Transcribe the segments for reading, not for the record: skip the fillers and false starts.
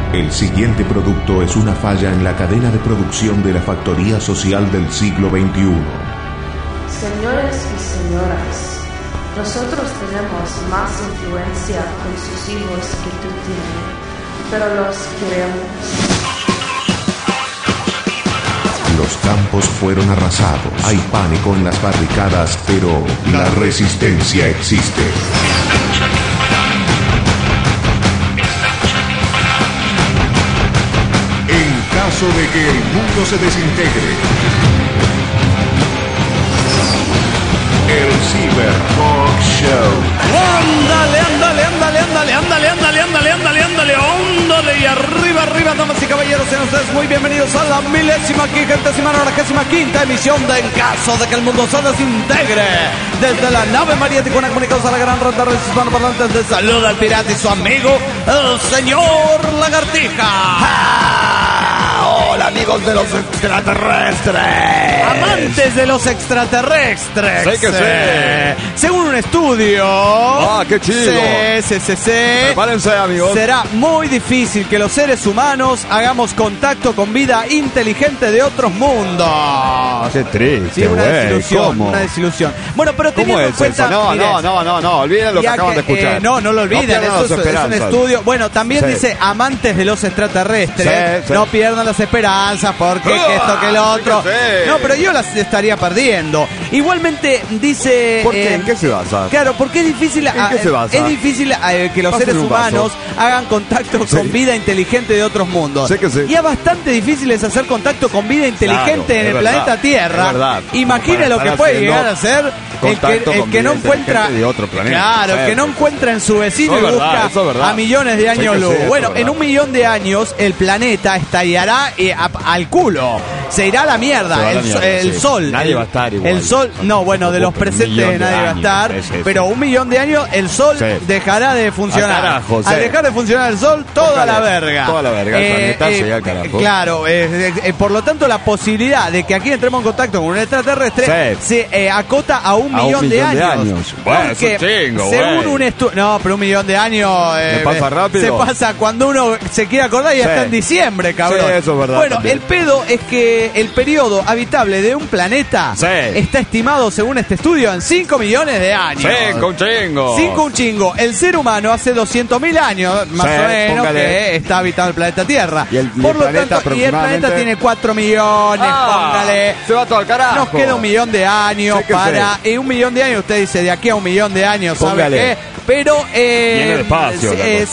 El siguiente producto es una falla en la cadena de producción de la factoría social del siglo XXI. Señores y señoras, nosotros tenemos más influencia con sus hijos que tú tienes, pero los queremos. Los campos fueron arrasados. Hay pánico en las barricadas, pero la resistencia existe. En caso de que el mundo se desintegre, el Cyber Talk Show. Ándale, ándale, ándale, ándale, ándale, ándale, ándale, ándale, ándale, ándale, y arriba, arriba, damas y caballeros, sean ustedes muy bienvenidos a la 1095ª emisión de En Caso de que el mundo se desintegre. Desde la nave María Tijuana, comunicados a la gran red de redes hispanoparlantes, de Salud al Pirata y su amigo, el señor Lagartija. Hola, amigos de los extraterrestres. Amantes de los extraterrestres. Sí que sí. Según un estudio. ¡Ah, qué chido! Sí. Prepárense, amigos. Será muy difícil que los seres humanos hagamos contacto con vida inteligente de otros mundos. Qué triste, Sí, una güey. desilusión, ¿Cómo? una desilusión. Bueno, pero ¿Cómo teniendo en es cuenta... eso? miren, No, olviden lo que ya acaban de escuchar. no lo olviden, pierdan eso las es un esperanzas. estudio. Bueno, también Sí. dice amantes de los extraterrestres, Sí. no pierdan las esperanzas porque que esto que lo otro. sí que sí. No, pero yo las estaría perdiendo. Igualmente dice... ¿Por qué? ¿En qué se basa? Claro, porque es difícil, ¿En qué se basa? es difícil que los Pasen seres un vaso. humanos hagan contacto Sí. con vida inteligente de otros mundos. Sí que sí. Y es bastante difícil es hacer contacto con vida inteligente Claro, en el es verdad, planeta Tierra. es verdad. Imagina Para lo que estar puede haciendo llegar a ser contacto el con que no vida encuentra inteligente de otro planeta. Claro, el que no encuentra en su vecino Eso y es verdad, busca eso es verdad. a millones de años Sí que luz. sí, eso Bueno, es en verdad. 1.000.000 de años el planeta estallará al culo. Se irá a la mierda. Se va a la mierda, El sí. sol. Nadie va a estar igual. El sol, no, bueno, de los Por un presentes millón de nadie va a años. estar. Sí, sí, pero sí. 1.000.000 de años el sol Sí. dejará de funcionar. Al carajo, sí. Al dejar de funcionar el sol, toda Póngale, la verga. toda la verga, el planeta se irá al carajo. Claro, por lo tanto la posibilidad de que aquí entremos en contacto con un extraterrestre Sí. se acota a 1.000.000 de años. Bueno, Porque es un chingo, según güey. un estudio... No, pero 1.000.000 de años... ¿Me pasa rápido? Se pasa cuando uno se quiere acordar y Sí. está en diciembre, cabrón. Sí, eso es verdad Bueno, también. el pedo es que el periodo habitable de un planeta Sí. está estimado, según este estudio, en 5 millones de años. Cinco, un chingo. 5 un chingo. El ser humano hace 200.000 años, más Sí, o menos, póngale. que está habitando el planeta Tierra. Y el Por lo planeta tanto, y el planeta aproximadamente- tiene 4 millones, póngale. Se va todo al carajo. Nos queda 1.000.000 de años Sí que para... sí. 1.000.000 de años, usted dice, de aquí a 1.000.000 de años, ¿sabe Póngale. qué? Pero... Viene despacio la cosa.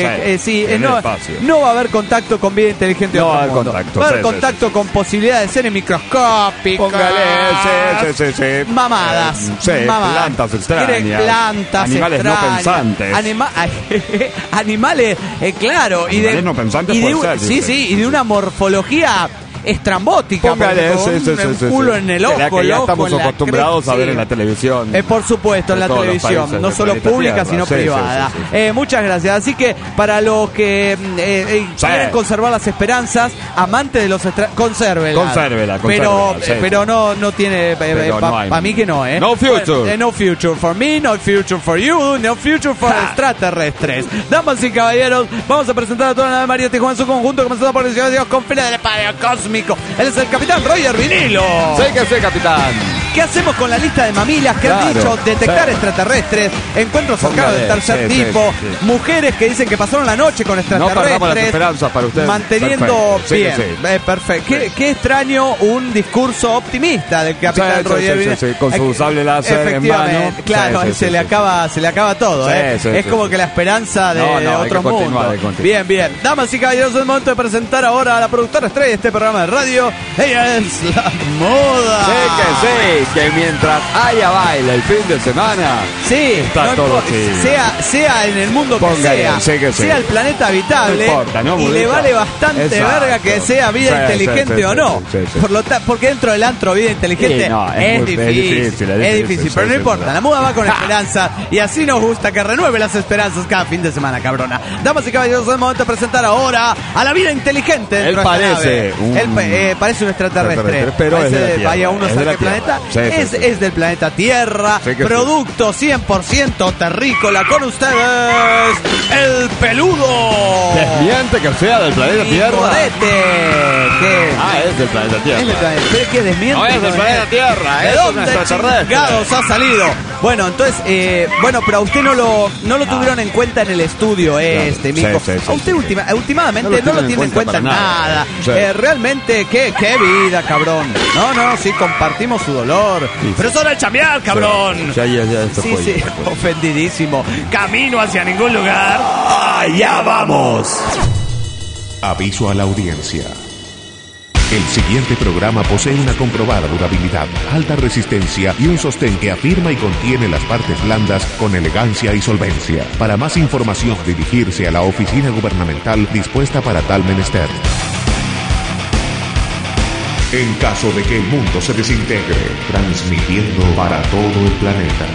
Sí, Viene no, despacio. no va a haber contacto con vida inteligente No de va a otro haber mundo. contacto, Va a haber sí, sí, contacto con posibilidades de seres microscópicos. Póngale, sí. Mamadas. Sí, mamadas. plantas extrañas. Quiere plantas Animales no extrañas. pensantes. Animales, claro. Animales no pensantes y de puede un- ser, sí, dice. sí, y de una morfología estrambótica. Póngale, porque con sí. un culo en el ojo, La que el ya ojo estamos en la acostumbrados a cresta, ver sí. en la televisión. Por supuesto, en De la todos los televisión, países no del solo planeta pública, Tierra. sino Sí, privada. sí. Muchas gracias. Así que para los que quieren conservar las esperanzas, amantes de los consérvela. Consérvela, Pero, sí. pero no tiene, Pero no hay. para mí que no, ¿eh? No future. No future for me, no future for you, no future for extraterrestres. Damas y caballeros, vamos a presentar a toda la nave María Tijuana en su conjunto, comenzando por el Señor de Dios con fines del espacio cósmico. Él es el capitán Roger Vinilo. Sí que sí, capitán. ¿Qué hacemos con la lista de mamilas que han Claro, dicho detectar sí. extraterrestres, encuentros cercanos Póngale, del tercer sí, tipo, sí, sí. mujeres que dicen que pasaron la noche con No extraterrestres? perdamos las esperanzas para ustedes. Manteniendo Perfecto. Sí que bien, sí. perfecto. Qué extraño un discurso optimista del capitán Roger Vinilo. Sí, con su sable láser en Efectivamente, mano. claro, Sí, se le acaba todo, Sí, ¿eh? sí, es sí, como sí. que la esperanza de No, hay que otro continuar, mundo. hay que continuar. Bien. Damas y caballeros, es el momento de presentar ahora a la productora estrella de este programa de radio. Ella es la moda. Sí, que mientras haya baile el fin de semana, Sí, está todo importa, chido. sea en el mundo que Póngale, sea, sí que sí. sea el planeta habitable, No importa, ¿no, y le mudita? vale bastante Exacto. verga que sea vida Sí, inteligente sí, o sí, no. sí. Porque dentro del antro vida inteligente Sí, no, es es, muy- difícil, es difícil, pero sí, no sí, importa, sí. la muda va con esperanza y así nos gusta que renueve las esperanzas cada fin de semana, cabrona. Damas y caballeros, es el momento de presentar ahora a la vida inteligente dentro Él de esta parece nave. un- Él parece un extraterrestre, pero es Parece de la Tierra, vaya uno es a de saber la qué planeta, Tierra. Sí, sí, sí. es del planeta Tierra, Sí que sí. producto 100% terrícola con ustedes, el peludo. dijiste que sea del planeta Tierra? ¿Qué? Es del planeta Tierra. Es del planeta. ¿Pero qué desmiente? No es del planeta Tierra, ¿De es un dónde extraterrestre. chingados ha salido? Bueno, entonces, pero a usted no lo tuvieron en cuenta en el estudio mijo. Sí. A usted últimamente no lo tiene en cuenta nada. Sí. Realmente, qué vida, cabrón. No, sí, compartimos su dolor. Sí. Pero es hora de chambear, cabrón. Ya, esto Sí, fue. ofendidísimo. Camino hacia ningún lugar. ¡Allá vamos! Aviso a la audiencia. El siguiente programa posee una comprobada durabilidad, alta resistencia y un sostén que afirma y contiene las partes blandas con elegancia y solvencia. Para más información, dirigirse a la oficina gubernamental dispuesta para tal menester. En caso de que el mundo se desintegre, transmitiendo para todo el planeta.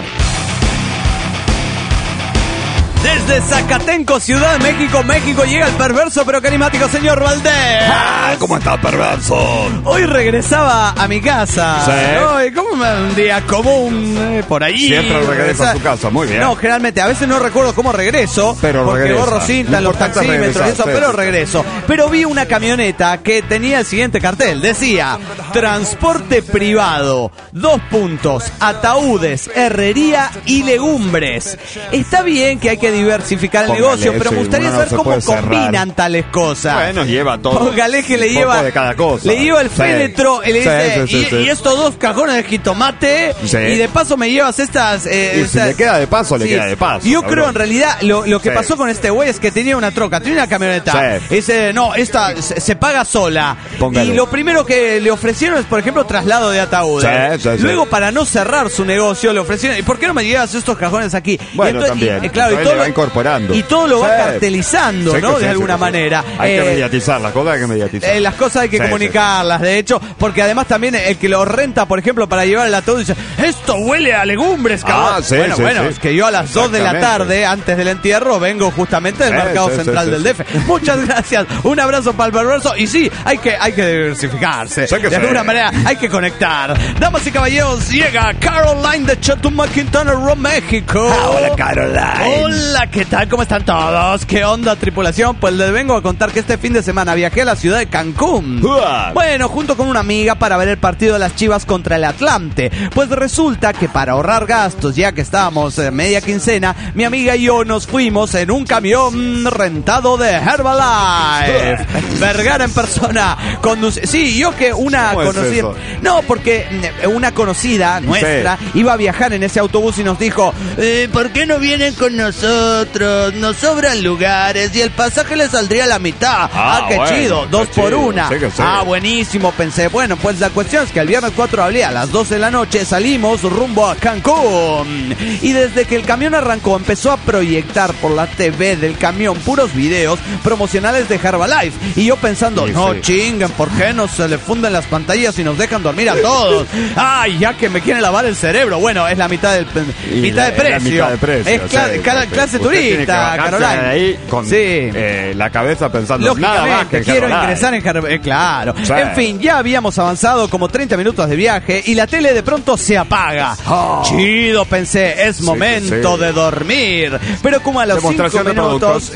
Desde Zacatenco, Ciudad de México, llega el perverso pero carismático señor Valdés. ¿Cómo está, perverso? Hoy regresaba a mi casa. Sí. ¿No? Y como un día común, por ahí. Siempre regresa a su casa, muy bien. No, generalmente, a veces no recuerdo cómo regreso. Pero porque regresa. borro cinta en los Lo importante es taxímetros y eso, regresar, pero sí. regreso. Pero vi una camioneta que tenía el siguiente cartel. Decía, transporte privado, 2 puntos, ataúdes, herrería y legumbres. Está bien que hay que diversificar el Póngale, negocio, pero sí, me gustaría uno no saber se cómo puede cerrar. combinan tales cosas. Bueno, lleva todo. Póngale que le Un lleva poco de cada cosa. Le lleva el Sí. féretro y le dice, Sí. y estos 2 cajones de jitomate, Sí. y de paso me llevas estas... Y si le queda de paso, le queda de paso, Yo cabrón. creo en realidad lo que Sí. pasó con este güey es que tenía una troca, tenía una camioneta. Sí. Y dice, no, esta se paga sola. Póngale. Y lo primero que le ofrecieron es, por ejemplo, traslado de ataúdes. Sí. Luego, para no cerrar su negocio, le ofrecieron, ¿y por qué no me llevas estos cajones aquí? Bueno, Y también. claro, y Entonces todo le va incorporando. Y todo lo va Sí. cartelizando, Sí, ¿no? sí, De sí, alguna sí. manera. Hay que mediatizar, las cosas hay que mediatizar. Las cosas hay que Sí, comunicarlas, de hecho, porque además también el que lo renta, por ejemplo, para llevar el ataúd dice, esto huele a legumbres, cabrón. Sí, bueno, sí, bueno, sí. es que yo a las 2 de la Exactamente. tarde, antes del entierro, vengo justamente del Sí, mercado sí, central sí, del sí. DF. Muchas gracias, un abrazo para el perverso, y sí, hay que diversificarse. Sí que de sí. alguna manera hay que conectar. Damas y caballeros, llega Caroline de Chetumal, Quintana Roo, México. Hola, Caroline. Hola, ¿qué tal? ¿Cómo están todos? ¿Qué onda, tripulación? Pues les vengo a contar que este fin de semana viajé a la ciudad de Cancún. Uah. Bueno, junto con una amiga para ver el partido de las Chivas contra el Atlante. Pues resulta que para ahorrar gastos, ya que estábamos media quincena, mi amiga y yo nos fuimos en un camión rentado de Herbalife. Vergara en persona. Sí, yo que una ¿Cómo es conocida... eso? No, porque una conocida nuestra iba a viajar en ese autobús y nos dijo, ¿por qué no vienen con nosotros? Nos sobran lugares y el pasaje le saldría a la mitad. Qué bueno, chido, qué 2 por chido, 1. sí que sí. Buenísimo, pensé. Bueno, pues la cuestión es que el viernes 4 de abril a las 12 de la noche salimos rumbo a Cancún. Y desde que el camión arrancó empezó a proyectar por la TV del camión puros videos promocionales de Herbalife. Y yo pensando, Sí, no sí. chinguen, ¿por qué no se le funden las pantallas y nos dejan dormir a todos? Ay, ya que me quieren lavar el cerebro. Bueno, es la mitad del mitad de precio. La mitad de precio. Es clase Usted tiene que turista, bajarse Caroline. de ahí con Sí. La cabeza pensando nada más que Lógicamente, en quiero Herbalife. ingresar en Herbalife. Claro. Sí. En fin, ya habíamos avanzado como 30 minutos de viaje y la tele de pronto se apaga. Chido, pensé, es momento sí. de dormir. Pero como a los 5 Demostración de minutos...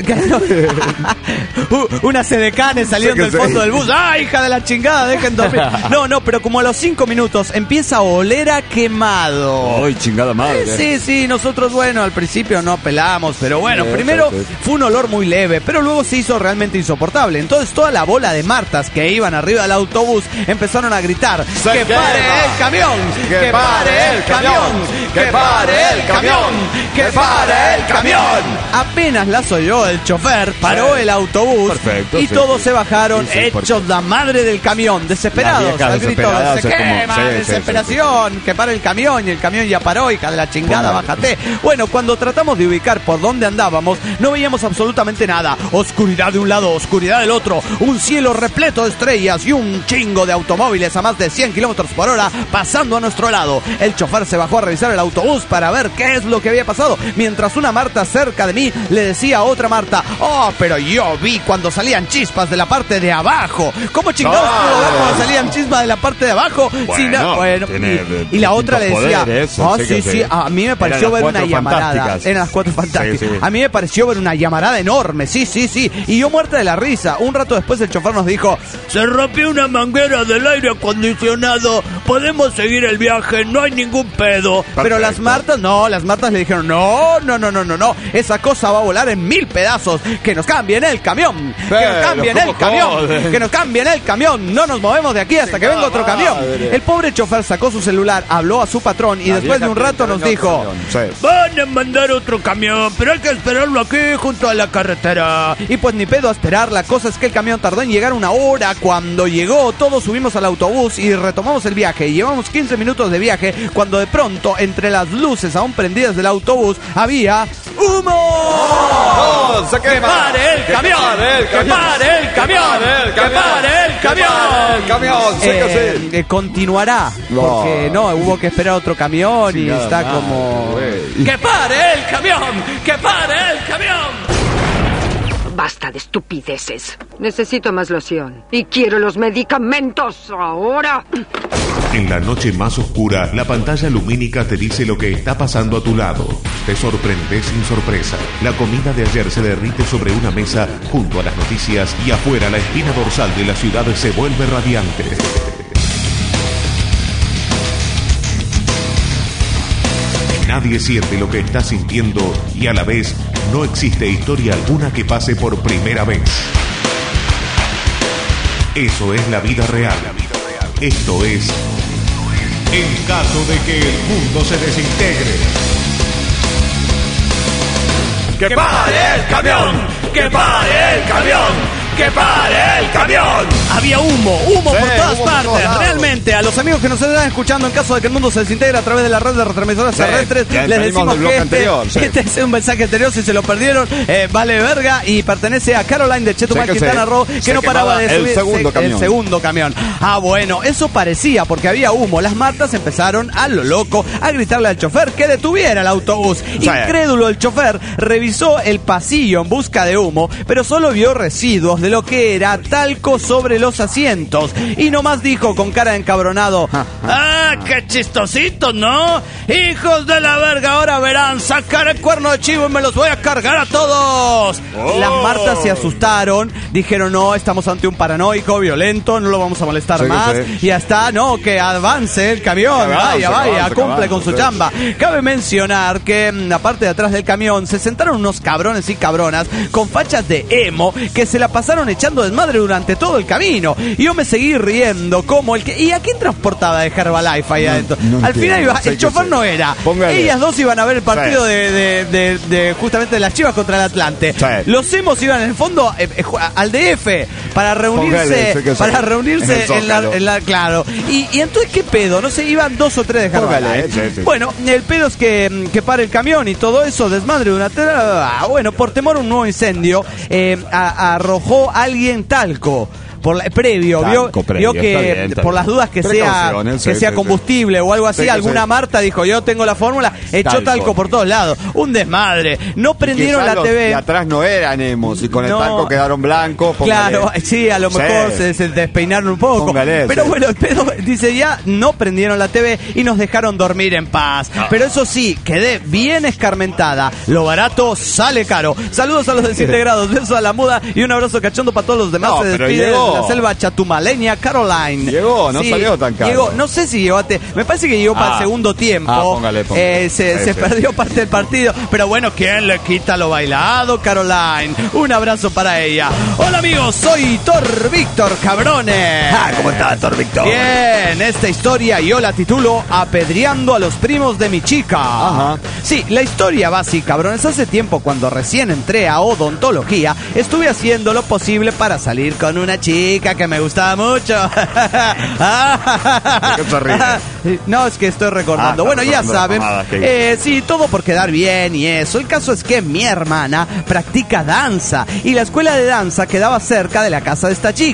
Unas sedecanes salieron Sí que del fondo sí. del bus. ¡Ay, hija de la chingada! Dejen dormir. No, pero como a los 5 minutos empieza a oler a quemado. Ay, chingada madre. Sí, nosotros, bueno, al principio no pelamos, pero bueno, Sí, primero sí. fue un olor muy leve, pero luego se hizo realmente insoportable. Entonces toda la bola de martas que iban arriba del autobús empezaron a gritar, ¡Se ¡que quema! pare el camión! ¡Que pare el camión! ¡Que pare el camión! ¡Que pare el camión! Apenas las oyó el chofer, paró Sí. el autobús Perfecto, y sí, todos sí. se bajaron Sí, porque- hechos la madre del camión, desesperados, Las viejas al grito, desesperadas, ¡se es como- quema! sí, sí, ¡Desesperación! ¡Que pare el camión! Y el camión ya paró, hija de la chingada, Póngale. bájate. Bueno, cuando tratamos de ubicar por dónde andábamos, no veíamos absolutamente nada. Oscuridad de un lado, oscuridad del otro, un cielo repleto de estrellas y un chingo de automóviles a más de 100 kilómetros por hora pasando a nuestro lado. El chofer se bajó a revisar el autobús para ver qué es lo que había pasado, mientras una Marta cerca de mí le decía a otra Marta, ¡oh, pero yo vi cuando salían chispas de la parte de abajo! ¿Cómo chingados pudo ver cuando salían chispas de la parte de abajo? Bueno, tiene y la otra le decía, poderes, oh, sí sí, que sí, sí. a mí me pareció Eran las ver una cuatro llamarada. fantásticas. Eran las 4 fantásticas. vueltas. Sí. A mí me pareció ver una llamarada enorme, sí. Y yo muerta de la risa. Un rato después el chofer nos dijo: se rompió una manguera del aire acondicionado, podemos seguir el viaje, no hay ningún pedo. Perfecto. Pero las Martas le dijeron: no, esa cosa va a volar en 1000 pedazos, que nos cambien el camión, que nos cambien el camión, no nos movemos de aquí hasta que venga otro camión. El pobre chofer sacó su celular, habló a su patrón y después de un rato nos dijo: van a mandar otro camión, pero hay que esperarlo aquí junto a la carretera. Y pues ni pedo a esperar, la cosa es que el camión tardó en llegar 1 hora. Cuando llegó, todos subimos al autobús y retomamos el viaje. Llevamos 15 minutos de viaje cuando de pronto, entre las luces aún prendidas del autobús, había ¡humo! ¡Que pare el camión! ¡Que pare el camión! ¡Que pare el camión! Continuará, porque hubo que esperar otro camión y está como... ¡Que pare el camión! ¡Que pare el camión! Basta de estupideces. Necesito más loción. Y quiero los medicamentos ahora. En la noche más oscura, la pantalla lumínica te dice lo que está pasando a tu lado. Te sorprendes sin sorpresa. La comida de ayer se derrite sobre una mesa junto a las noticias y afuera la espina dorsal de la ciudad se vuelve radiante. Nadie siente lo que estás sintiendo y a la vez no existe historia alguna que pase por primera vez. Eso es la vida real. Esto es en caso de que el mundo se desintegre. ¡Que pare el camión! ¡Que pare el camión! ¡Que pare el camión! Había humo por todas partes. Realmente, a los amigos que nos están escuchando, en caso de que el mundo se desintegre a través de la red de retransmisoras terrestres, les decimos que este es un mensaje anterior. Si se lo perdieron, vale verga, y pertenece a Caroline de Chetumal, Quintana Roo, que no paraba de subir el segundo camión. Ah, bueno, eso parecía, porque había humo. Las Martas empezaron a lo loco a gritarle al chofer que detuviera el autobús. Incrédulo, el chofer revisó el pasillo en busca de humo, pero solo vio residuos de lo que era talco sobre los asientos y nomás dijo con cara de encabronado: ¡ah, qué chistosito, ¿no? ¡Hijos de la verga! Ahora verán, sacar el cuerno de chivo y me los voy a cargar a todos. Las Martas se asustaron, dijeron: no, estamos ante un paranoico violento, no lo vamos a molestar más. Y ya está, no, que avance el camión, vaya, cumple con su chamba. Cabe mencionar que en la parte de atrás del camión se sentaron unos cabrones y cabronas con fachas de emo que se la pasaron echando desmadre durante todo el camino. Y yo me seguí riendo como el que... ¿Y a quién transportaba de Herbalife ahí adentro? Al final iba, el chofer no era. Ellas dos iban a ver el partido de justamente de las Chivas contra el Atlante. Los emos iban en el fondo al DF para reunirse en la claro. Y entonces, ¿qué pedo? No sé, iban 2 o 3 de Herbalife. Bueno, el pedo es que pare el camión y todo eso, desmadre de una tela. Bueno, por temor a un nuevo incendio, arrojó alguien talco previo, vio que bien, por las dudas que sea combustible o algo así, alguna Marta dijo: yo tengo la fórmula, echó talco por todos lados, un desmadre, no prendieron la TV. Y atrás no eran emos y con el talco quedaron blancos. Claro, sí, a lo mejor se despeinaron un poco, pero bueno, el pedo dice: ya no prendieron la TV y nos dejaron dormir en paz. Pero eso sí, quedé bien escarmentada, lo barato sale caro. Saludos a los desintegrados, besos a la muda y un abrazo cachondo para todos los demás. Se despide la selva chatumaleña Caroline. Llegó, no salió tan caro. Llegó, no sé si llegó me parece que llegó para el segundo tiempo. Póngale. Se perdió parte del partido, pero bueno, ¿quién le quita lo bailado, Caroline? Un abrazo para ella. Hola amigos, soy Thor Víctor, cabrones. ¿Cómo está, Thor Víctor? Bien, esta historia yo la titulo Apedreando a los primos de mi chica. Ajá. Sí, la historia va así, cabrones. Hace tiempo, cuando recién entré a odontología, estuve haciendo lo posible para salir con una chica que me gustaba mucho. ¿Qué se ríe? No, es que estoy recordando. Bueno, ya saben. Sí, todo por quedar bien y eso. El caso es que mi hermana practica danza y la escuela de danza quedaba cerca de la casa de esta chica.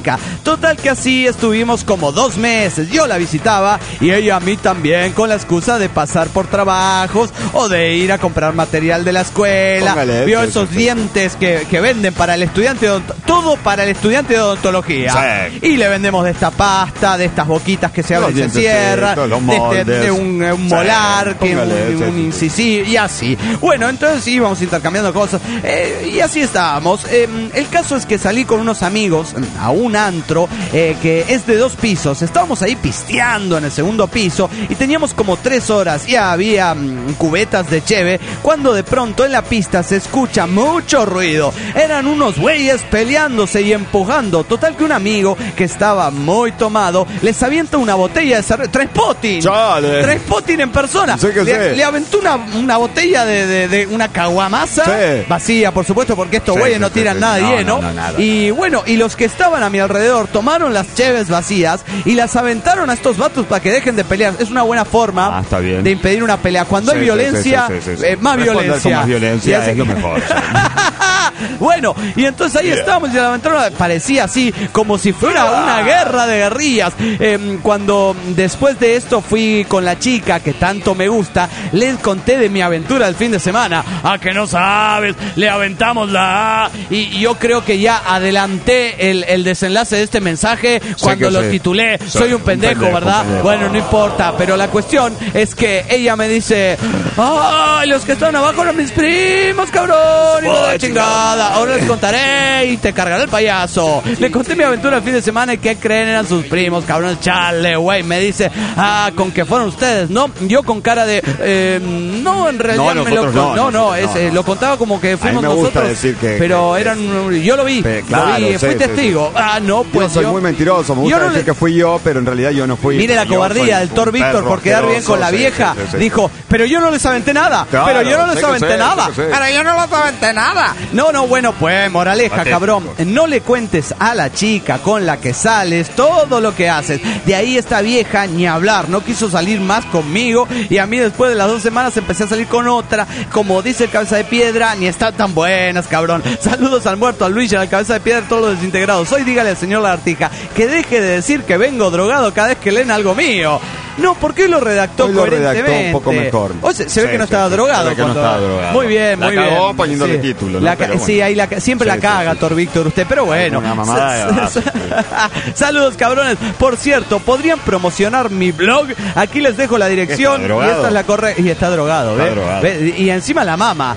Total que así estuvimos como 2 meses. Yo la visitaba y ella a mí también, con la excusa de pasar por trabajos o de ir a comprar material de la escuela. Póngale, Vio sí, esos sí, dientes que venden para el estudiante de todo para el estudiante de odontología. Sí. Y le vendemos de esta pasta, de estas boquitas que se abren y se cierran, de un molar, que un incisivo y así. Bueno, entonces íbamos intercambiando cosas y así estábamos. El caso es que salí con unos amigos a un antro que es de 2 pisos. Estábamos ahí pisteando en el segundo piso y teníamos como 3 horas. Ya había cubetas de cheve cuando de pronto en la pista se escucha mucho ruido. Eran unos güeyes peleándose y empujando. Total que un amigo que estaba muy tomado les avienta una botella de cerveza. Trespotin en persona. Le aventó una botella de una caguamasa vacía, por supuesto, porque estos güeyes no tiran nada lleno. Y bueno, y los que estaban a mi alrededor tomaron las cheves vacías y las aventaron a estos vatos para que dejen de pelear. Es una buena forma de impedir una pelea. Cuando hay violencia, más violencia. Más violencia es lo mejor. Bueno, y entonces ahí estábamos y la aventaron. Parecía así, como si fuera una guerra de guerrillas. Cuando después de esto fui con la chica que tanto me gusta, les conté de mi aventura el fin de semana. Ah, que no sabes, le aventamos la A. Y yo creo que ya adelanté el desenlace de este mensaje cuando lo titulé Soy un pendejo, ¿verdad? Bueno, no importa, pero la cuestión es que ella me dice: ¡ay, los que están abajo eran mis primos, cabrón! ¡Y no de chingada! Ahora les contaré y te cargaré el payaso. Le conté mi aventura el fin de semana y ¿qué creen? Eran sus primos, cabrón. Chale, güey. Me dice: con que fueron ustedes, ¿no? Yo con cara de no, en realidad lo contaba como que fuimos nosotros, decir pero eran yo lo vi, fui testigo. No, pues yo soy muy mentiroso, me gusta decir que fui yo, pero en realidad yo no fui. Mire la cobardía del Thor Víctor por quedar bien con la vieja. Dijo: pero yo no les aventé nada, pero yo no les aventé nada. No, bueno, pues moraleja, cabrón, no le cuentes a la chica con la que sales todo lo que haces. De ahí esta vieja ni hablar, no quiso salir más conmigo y a mí después de las 2 semanas empecé a salir con otra. Como dice el Cabeza de Piedra, ni están tan buenas, cabrón. Saludos al muerto, al Luis y al Cabeza de Piedra, todos los desintegrados. Hoy dígale al señor Lagartija que deje de decir que vengo drogado cada vez que leen algo mío. No, ¿por qué lo redactó coherentemente? Lo redactó un poco mejor. O sea, se ve que no estaba drogado. Muy bien, muy bien. La cagó poniéndole título, ¿no? Sí, ahí siempre la caga, Thor Víctor, usted, pero bueno. Una mamada Saludos, cabrones. Por cierto, ¿podrían promocionar mi blog? Aquí les dejo la dirección. Y esta es la correcta. Y está drogado, ¿ves? Y encima la mama.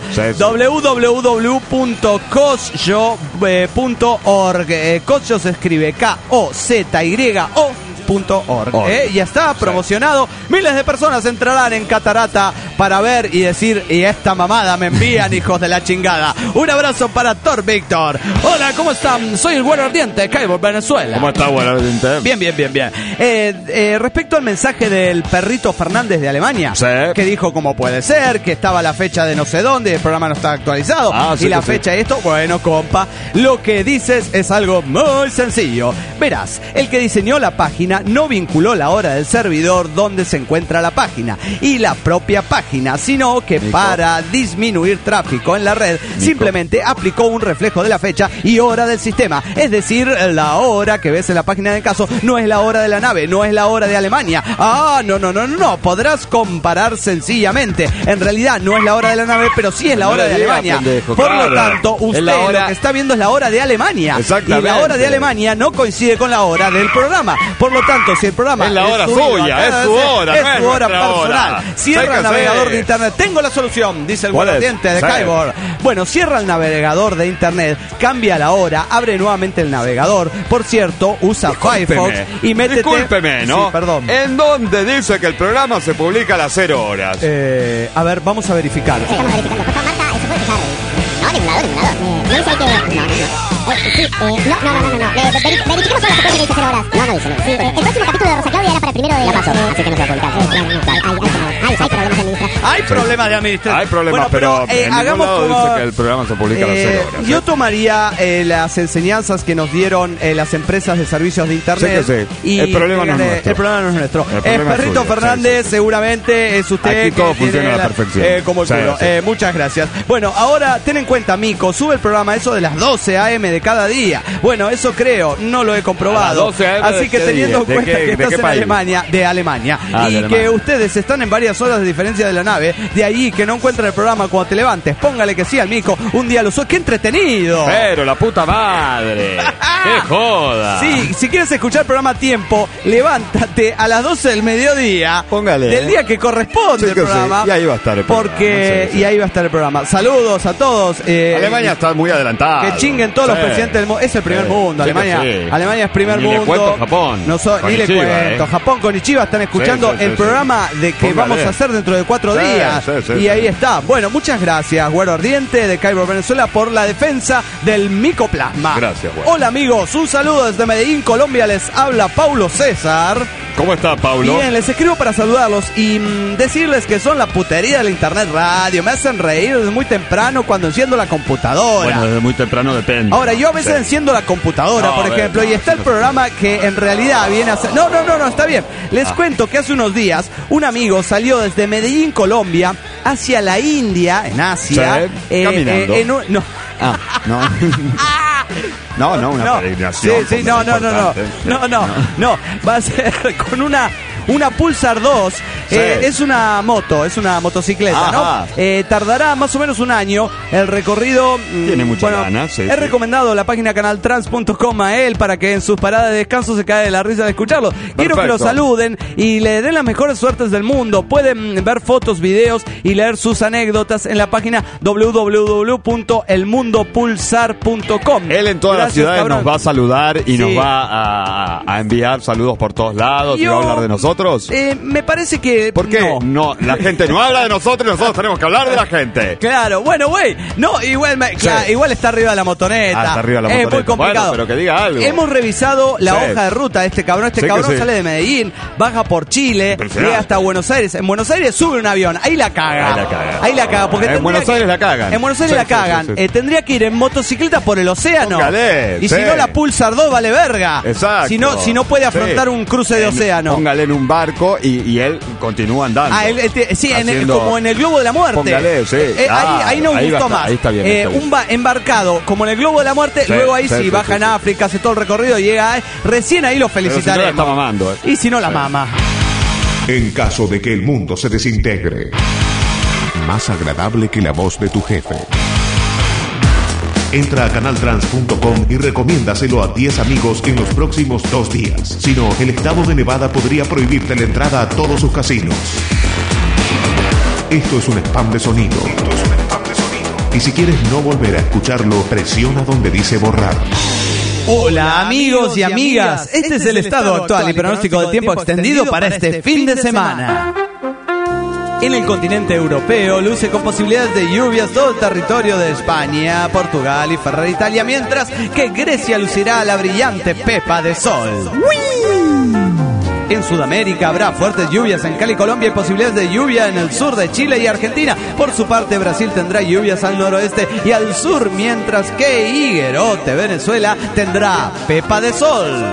www.cosyo.org. Cosyo se escribe KOZYO. Ya está promocionado. Miles de personas entrarán en Catarata para ver y decir: y esta mamada me envían, hijos de la chingada. Un abrazo para Thor Víctor. Hola, ¿cómo están? Soy el Güero Ardiente de Caibo, Venezuela. ¿Cómo está, Güero Ardiente? Bien. Respecto al mensaje del perrito Fernández de Alemania, que dijo cómo puede ser, que estaba la fecha de no sé dónde, el programa no está actualizado, y la fecha de esto, bueno, compa, lo que dices es algo muy sencillo. Verás, el que diseñó la página no vinculó la hora del servidor donde se encuentra la página y la propia página, sino que para disminuir tráfico en la red simplemente aplicó un reflejo de la fecha y hora del sistema. Es decir, la hora que ves en la página del caso no es la hora de la nave, no es la hora de Alemania. No. Podrás comparar sencillamente. En realidad no es la hora de la nave, pero sí es la hora de Alemania. Por lo tanto, usted lo que está viendo es la hora de Alemania. Y la hora de Alemania no coincide con la hora del programa. Por lo tanto, si el programa es la hora suya, es su hora, es su hora personal. Cierra el navegador de internet. Tengo la solución, dice el guardiente de Kyborg. Bueno, cierra el navegador de internet, cambia la hora, abre nuevamente el navegador. Por cierto, usa Firefox y métete. Discúlpeme, ¿no? Sí, perdón. ¿En dónde dice que el programa se publica a las 0 horas? A ver, vamos a verificar. Estamos verificando. Por favor, Marta, ¿eso puede fijar? No, ningún lado. Me dice que... Verifiquemos solo las que dice 0 horas. No dice. Sí, el próximo capítulo de Rosa Claudia era para el 1 de... Ya pasó, así que no se va a publicar. Hay problemas de administración. Hay problemas de administración. Hay problemas, bueno, pero en ningún hagamos lado como... dice que el programa se publica a las 0 horas. Yo tomaría las enseñanzas que nos dieron las empresas de servicios de internet. Sí. Y el problema no es nuestro. El problema no es nuestro. El problema es Perrito suyo. Fernández, Sí. seguramente es usted. Aquí todo que tiene funciona a la perfección. Como el Sí, culo. sí. Muchas gracias. Bueno, ahora ten en cuenta, Mico, sube el programa eso de las 12 a.m. de cada día. Bueno, eso creo, no lo he comprobado. A las 12 a.m. Así que ¿de qué teniendo en día? cuenta ¿De qué- que de estás qué en país? Alemania, de Alemania, Ah, y de que Alemania. ustedes están en varias horas de diferencia de la nave, de ahí que no encuentran el programa cuando te levantes, póngale que sí al Mico, un día lo sube. ¡Qué entretenido! Pero la puta madre. ¡Qué joda! Sí, si quieres escuchar el programa a tiempo, levántate a las 12 del mediodía. Póngale, del día que corresponde Sí, el que sí. programa. Y ahí va a estar el programa, Porque, sí. y ahí va a estar el programa. Saludos a todos. Alemania está muy adelantada. Que chinguen todos los Sí. presidentes del mundo. Es el primer Sí. mundo. Sí, Alemania, que sí. Alemania es primer Ni le mundo. cuento Japón. Ni le Konnichiwa, cuento. Japón con Ichiba están escuchando Sí, sí, el sí, programa de que Póngale. vamos a hacer dentro de 4 Sí, días. sí, Y ahí está. Bueno, muchas gracias, Güero Ardiente de Cairo, Venezuela, por la defensa del micoplasma. Gracias, Güero. Hola, amigos. Un saludo desde Medellín, Colombia. Les habla Paulo César. ¿Cómo está, Paulo? Bien, les escribo para saludarlos y decirles que son la putería de la internet radio. Me hacen reír desde muy temprano cuando enciendo la computadora. Bueno, desde muy temprano depende. Ahora, yo a veces Sí. enciendo la computadora, No, por a ver, ejemplo, no, y está el no. programa que en realidad viene a ser... No, está bien. Les cuento que hace unos días un amigo salió desde Medellín, Colombia, hacia la India, en Asia. Sí, caminando. No. Ah, no, una peregrinación. Sí, no. importante. No, va a ser con una Pulsar 2. Sí. Es una moto, es una motocicleta, Ajá. ¿no? Tardará más o menos un año. El recorrido... Tiene mucha ganas, sí, He sí. recomendado la página canaltrans.com a él para que en sus paradas de descanso se caiga de la risa de escucharlo. Quiero que lo Perfecto. saluden y le den las mejores suertes del mundo. Pueden ver fotos, videos y leer sus anécdotas en la página www.elmundopulsar.com. Él en todas las Gracias, ciudades cabrón. nos va a saludar y Sí. nos va a enviar saludos por todos lados y Yo- va a hablar de nosotros. Me parece que... ¿Por qué? No. La gente no habla de nosotros y nosotros tenemos que hablar de la gente. Claro, bueno, güey. No, igual, claro, igual está arriba de la motoneta. Ah, está arriba de la Es muy motoneta. complicado. Bueno, pero que diga algo. Hemos revisado la Sí. hoja de ruta de este cabrón. Este Sí que cabrón sí. sale de Medellín, baja por Chile, Impresionante. llega hasta Buenos Aires. En Buenos Aires sube un avión. Ahí la caga. Ahí la caga. Porque En tendría Buenos Aires la cagan. En Buenos Aires Sí, la sí, cagan. sí, sí. Tendría que ir en motocicleta por el océano. Póngale, y sí. si no, la Pulsar 2 vale verga. Exacto. Si no puede afrontar Sí. un cruce de océano. Póngale en un barco y él continúa andando. Ah, sí, Haciendo- como en el Globo de la Muerte. Póngale, sí. Ahí nos Ahí va gustó a estar, más. ahí está bien, está bien. Embarcado, como en el Globo de la Muerte, Sí, luego ahí sí, sí, sí, baja sí, en sí. África, hace todo el recorrido, llega, recién ahí lo Pero si no la felicitaremos. está mamando, Y si no la Sí. mama. En caso de que el mundo se desintegre, más agradable que la voz de tu jefe. Entra a canaltrans.com y recomiéndaselo a 10 amigos en los próximos 2 días. Si no, el estado de Nevada podría prohibirte la entrada a todos sus casinos. Esto es un spam de sonido. Y si quieres no volver a escucharlo, presiona donde dice borrar. Hola amigos y amigas, este es el estado actual y pronóstico del tiempo extendido para este fin de semana. En el continente europeo luce con posibilidades de lluvias todo el territorio de España, Portugal y Ferrar Italia, mientras que Grecia lucirá la brillante pepa de sol. En Sudamérica habrá fuertes lluvias en Cali, Colombia y posibilidades de lluvia en el sur de Chile y Argentina. Por su parte, Brasil tendrá lluvias al noroeste y al sur, mientras que Higuerote, Venezuela, tendrá pepa de sol.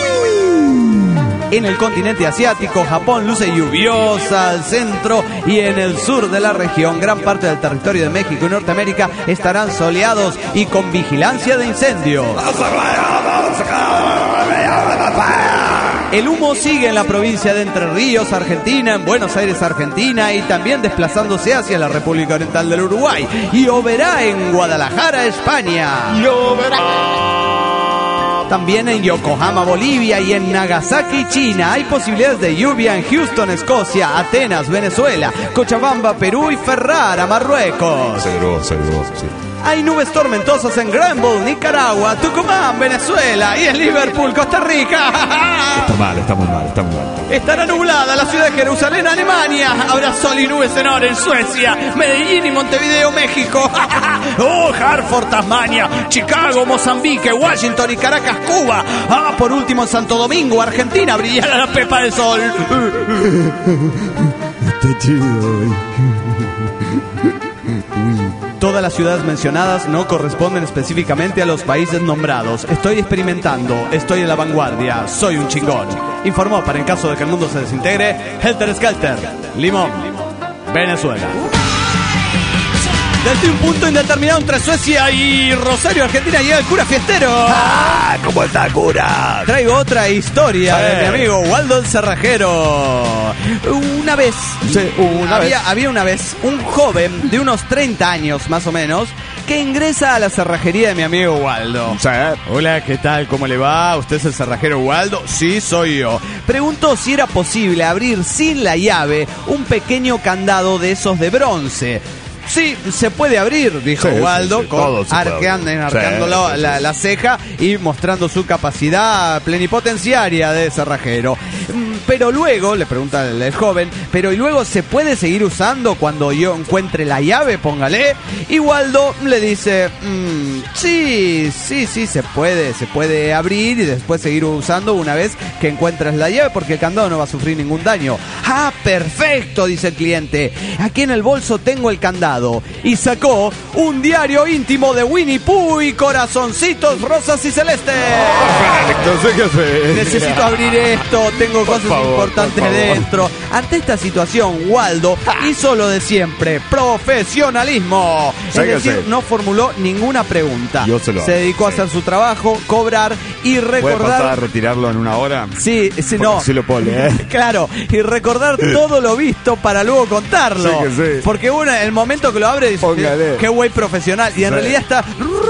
En el continente asiático, Japón luce lluviosa al centro y en el sur de la región, gran parte del territorio de México y Norteamérica estarán soleados y con vigilancia de incendios. El humo sigue en la provincia de Entre Ríos, Argentina, en Buenos Aires, Argentina, y también desplazándose hacia la República Oriental del Uruguay. Y lloverá en Guadalajara, España. También en Yokohama, Bolivia, y en Nagasaki, China. Hay posibilidades de lluvia en Houston, Escocia, Atenas, Venezuela, Cochabamba, Perú y Ferrara, Marruecos. Seguro, sí. Hay nubes tormentosas en Granville, Nicaragua, Tucumán, Venezuela y en Liverpool, Costa Rica. Está muy mal. Estará nublada la ciudad de Jerusalén, Alemania. Habrá sol y nubes en Oren, Suecia, Medellín y Montevideo, México. Hartford, Tasmania, Chicago, Mozambique, Washington y Caracas, Cuba. Por último en Santo Domingo, Argentina, brillará la pepa del sol. Está chido. Todas las ciudades mencionadas no corresponden específicamente a los países nombrados. Estoy experimentando, estoy en la vanguardia, soy un chingón. Informó para en caso de que el mundo se desintegre, Helter Skelter, Limón, Venezuela. Desde un punto indeterminado entre Suecia y Rosario, Argentina, llega el cura fiestero. ¡Ah! ¿Cómo está, cura? Traigo otra historia de mi amigo Waldo el Cerrajero. Una vez, había una vez un joven de unos 30 años más o menos que ingresa a la cerrajería de mi amigo Waldo. Sí. Hola, ¿qué tal? ¿Cómo le va? ¿Usted es el cerrajero Waldo? Sí, soy yo. Preguntó si era posible abrir sin la llave un pequeño candado de esos de bronce. Sí, se puede abrir, dijo Waldo, arqueando la ceja y mostrando su capacidad plenipotenciaria de cerrajero. Pero luego, le pregunta el joven, pero ¿y luego se puede seguir usando cuando yo encuentre la llave? Póngale. Y Waldo le dice, sí, se puede abrir y después seguir usando una vez que encuentres la llave porque el candado no va a sufrir ningún daño. Ah, perfecto, dice el cliente. Aquí en el bolso tengo el candado. Y sacó un diario íntimo de Winnie Pooh y corazoncitos rosas y celestes. Necesito abrir esto, tengo cosas importantes dentro. Ante esta situación, Waldo hizo lo de siempre, profesionalismo. Es decir, no formuló ninguna pregunta. Se dedicó a hacer su trabajo, cobrar y recordar. ¿Puede pasar a retirarlo en una hora? Sí, no. Sí lo puedo leer. Claro, y recordar todo lo visto para luego contarlo. Sí. Porque uno, en el momento que lo abre, dice, qué güey profesional. Y en realidad está...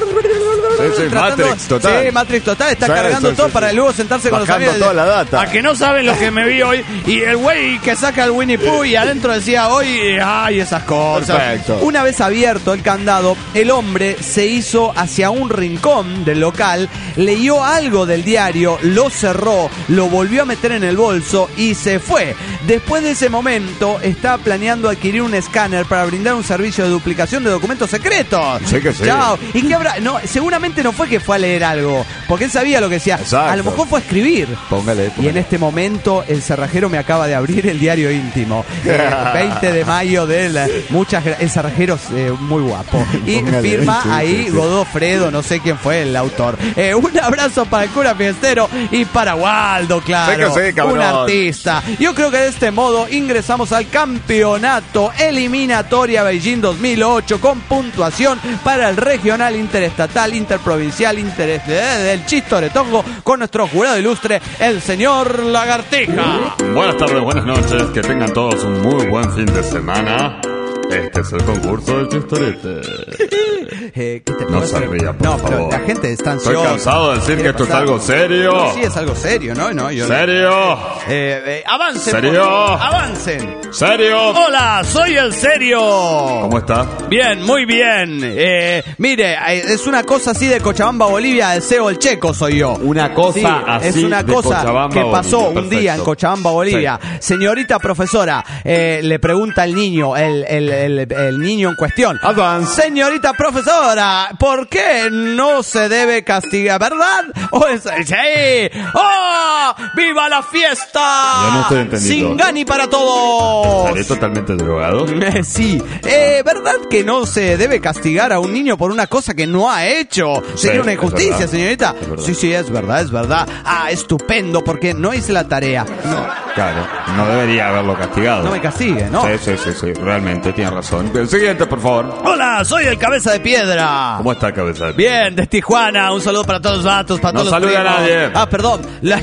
Matrix total. Sí, Matrix total. Está cargando todo para luego sentarse con los amigos. Toda la data. A que no saben lo que me vi hoy. Y el güey que saca el Winnie Pooh y adentro decía hoy, ay, esas cosas. Perfecto. Una vez abierto el candado, el hombre se hizo hacia un rincón del local, leyó algo del diario, lo cerró, lo volvió a meter en el bolso y se fue. Después de ese momento, está planeando adquirir un escáner para brindar un servicio de duplicación de documentos secretos. Sí que sí. Chao. ¿Y qué habrá? No, seguramente no fue que fue a leer algo, porque él sabía lo que decía. Exacto. A lo mejor fue a escribir. Póngale. Y en este momento el cerrajero me acaba de abrir el diario íntimo. 20 de mayo de el cerrajero es muy guapo. Y firma ahí Godofredo, no sé quién fue el autor. Un abrazo para el cura fiestero y para Waldo, claro. Un artista. Yo creo que de este modo ingresamos al campeonato eliminatoria Beijing 2008 con puntuación para el regional, interestatal, interprovincial, del Chistoretongo con nuestro jurado ilustre, el señor Lagartija. Buenas tardes, buenas noches, que tengan todos un muy buen fin de semana. Este es el concurso del Chistorete. ¿Qué te No pasa? se ría, por No, pero favor. la gente está ansiosa. Estoy cansado de decir que esto es algo serio. No, sí, es algo serio, ¿no? Yo ¿Serio? Avancen. ¿Serio? Por favor, avancen. ¿Serio? Hola, soy el serio. ¿Cómo está? Bien, muy bien. Mire, es una cosa así de Cochabamba, Bolivia, el CEO el Checo soy yo. Una cosa Sí, así es una de cosa Cochabamba, que pasó Bolivia. un día en Perfecto. Cochabamba, Bolivia. Señorita profesora, le pregunta al niño, el niño en cuestión. Avance. Señorita profesora, ¿por qué no se debe castigar, verdad? ¡Sí! ¡Oh! ¡Viva la fiesta! Yo no estoy entendiendo. ¡Singani para todos! ¿Estaré totalmente drogado? Sí, ¿verdad que no se debe castigar a un niño por una cosa que no ha hecho? Sería una es injusticia, verdad. señorita. Es verdad. Sí, es verdad. Ah, estupendo, porque no hice la tarea. Claro, no debería haberlo castigado. No me castigue, ¿no? Sí, realmente, tiene razón. El siguiente, por favor. Hola, soy el Cabeza de Piedra. ¿Cómo está, cabeza? Bien, de Tijuana, un saludo para todos los vatos, para No todos los salude a primos. nadie. Ah, perdón.